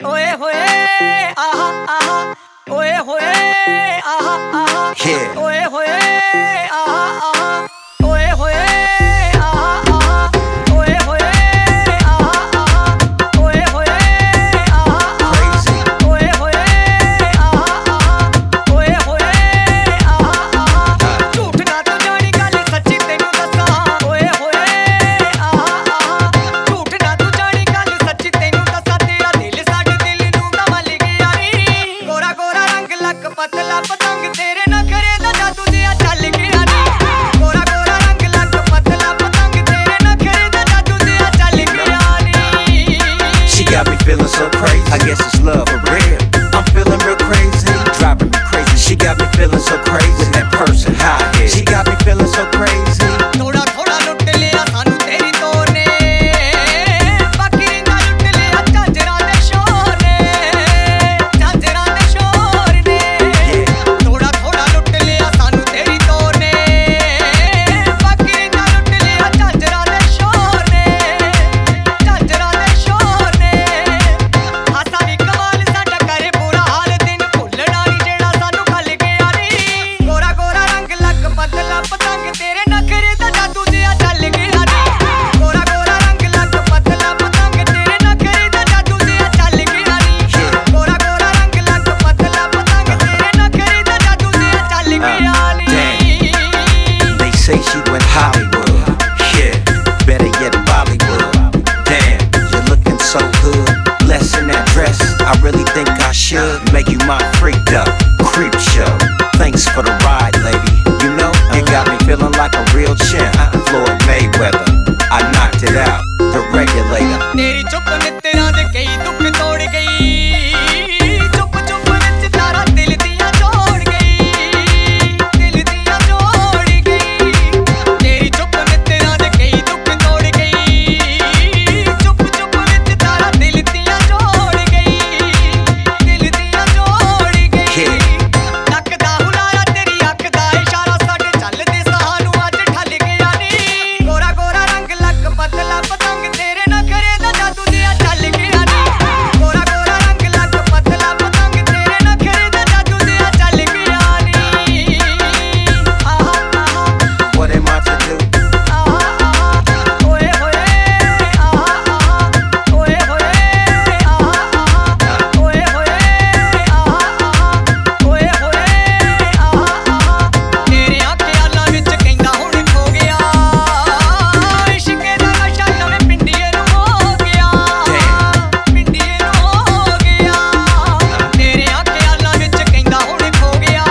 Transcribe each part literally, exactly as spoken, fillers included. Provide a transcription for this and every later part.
ओए होए आहा आहा ओए होए आहा आहा Yeah. ओए होए आहा आहा ओए होए आहा आहा ओए होए आहा आहा ओए होए आहा आहा Crazy. ओए होए आहा आहा ओए होए आहा आहा झूठ ना तू जानी गल सच्ची तैनू दसां ओए होए आहा आहा झूठ ना तू जानी गल सच्ची तैनू दसां तेरा दिल साडे दिल नू कमल गया नी गोरा गोरा रंग लक पतला पतंग तेरे नखरे दा जादू दिया चल गया नी गोरा गोरा रंग लक पतला पतंग तेरे नखरे दा जादू दिया चल गया नी She got me feeling so crazy. I guess it's love for real. I'm feeling real crazy, driving me crazy. She got me feeling so crazy. With that person high head. She got me feeling so crazy. थोड़ा थोड़ा लुट लिया सानू तेरी तो ने बाकी रिंगा लुट लिया झांजरा दे शोर ने झांजरा दे शोर ने थोड़ा थोड़ा लुट लिया सानू तेरी तो ने बाकी रिंगा लुट लिया झांजरा दे शोर ने झांजरा दे शोर ने हासा भी कमाल साडा करे बुरा हाल दिन भुलना नहीं जेड़ा सानू खल गया नी गोरा गोरा रंग लक पतला पतंग तेरे नखरे दा जादू दिया चल गया नी गोरा गोरा रंग लक पतला पतंग तेरे नखरे दा जादू दिया चल गया नी गोरा गोरा रंग लक पतला पतंग तेरे नखरे दा जादू दिया चल गया नी They say she went Hollywood. Yeah, better yet Bollywood. Damn, you're looking so good. Blessing that dress, I really think I should make you my freak though. Creep show. Thanks for the ride, lady. You know, you got me feeling like a real champ. Floyd Mayweather. I knocked it out. The regulator. तेरी चुप नित्तरां दे कई दुख तोड़ गई चुप चुप विच तारा दिल दियां जोड़ गई दिल दियां जोड़ गई तेरी चुप नित्तरां दे कई दुख तोड़ गई चुप चुप विच तारा दिल दियां जोड़ गई दिल दियां जोड़ गई नक दा हुलारा तेरी अख दा इशारा साडे चलदे सानू अज ठल गया नी गोरा गोरा रंग लक पतला पतंग तेरे नखरे दा जादू दिया चल गया नी गोरा गोरा रंग लक पतला पतंग तेरे नखरे दा जादू दिया चल गया नी आहा आहा What am I to do? आहा आहा ओए होए आहा आहा ओए होए आहा आहा ओए होए आहा आहा ओए होए आहा आहा तेरे ख्यालां विच कहंदा हुण खो गया इश्के दा नशा नवें पिंਡੀਏ ਨੂੰ ਹੋ ਗਿਆ ਪਿੰਡੀਏ ਨੂੰ ਹੋ ਗਿਆ ਤੇਰੇ ख्यालां ਵਿਚ ਕਹਿੰਦਾ ਹੁਣ ਖੋ ਗਿਆ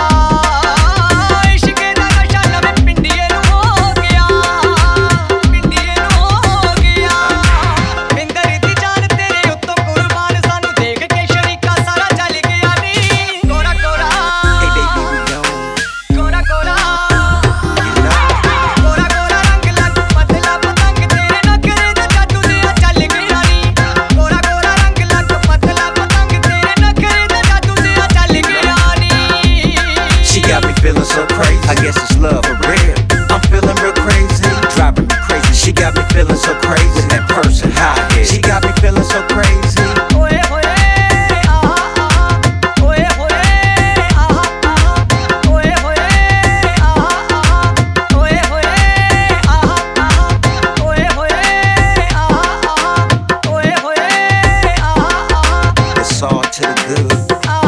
ਇਸ਼ਕੇ ਦਾ ਨਸ਼ਾ ਨਵੇਂ ਪਿੰਡੀਏ ਨੂੰ ਹੋ ਗਿਆ ਪਿੰਡੀਏ ਨੂੰ ਹੋ ਗਿਆ ਬਿੰਦਰ ਦੀ ਜਾਨ ਤੇਰੇ ਉੱਤੋਂ ਕੁਰਬਾਨ ਸਾਨੂੰ ਦੇਖ ਕੇ ਸ਼ਰੀਕਾ ਸਾਰਾ ਚੱਲ ਗਿਆ ਨੀ ਗੋਰਾ ਗੋਰਾ Hey baby, we on. ਗੋਰਾ ਗੋਰਾ You know. ਗੋਰਾ ਗੋਰਾ ਰੰਗ ਲੱਕ ਪਤਲਾ ਪਤੰਗ ਤੇਰੇ ਨਖਰੇ ਦਾ ਜਾਦੂ ਦਿਆ ਚੱਲ ਗਿਆ ਨੀ ਗੋਰਾ ਗੋਰਾ ਰੰਗ ਲੱਕ ਪਤਲਾ ਪਤੰਗ ਤੇਰੇ ਨਖਰੇ ਦਾ ਜਾਦੂ ਦਿਆ ਚੱਲ ਗਿਆ ਨੀ She got me feeling so crazy. I guess it's love for real. I'm feeling real crazy, driving me crazy. She got me feeling so crazy. With that person high head. She got me feeling so crazy. ਓਏ ਹੋਏ ਆਹਾ ਆਹਾ ਓਏ ਹੋਏ ਆਹਾ ਆਹਾ ਓਏ ਹੋਏ ਆਹਾ ਆਹਾ ਓਏ ਹੋਏ ਆਹਾ ਆਹਾ ਓਏ ਹੋਏ ਆਹਾ ਆਹਾ ਓਏ ਹੋਏ ਆਹਾ ਆਹਾ It's all to the good. ਆਹਾ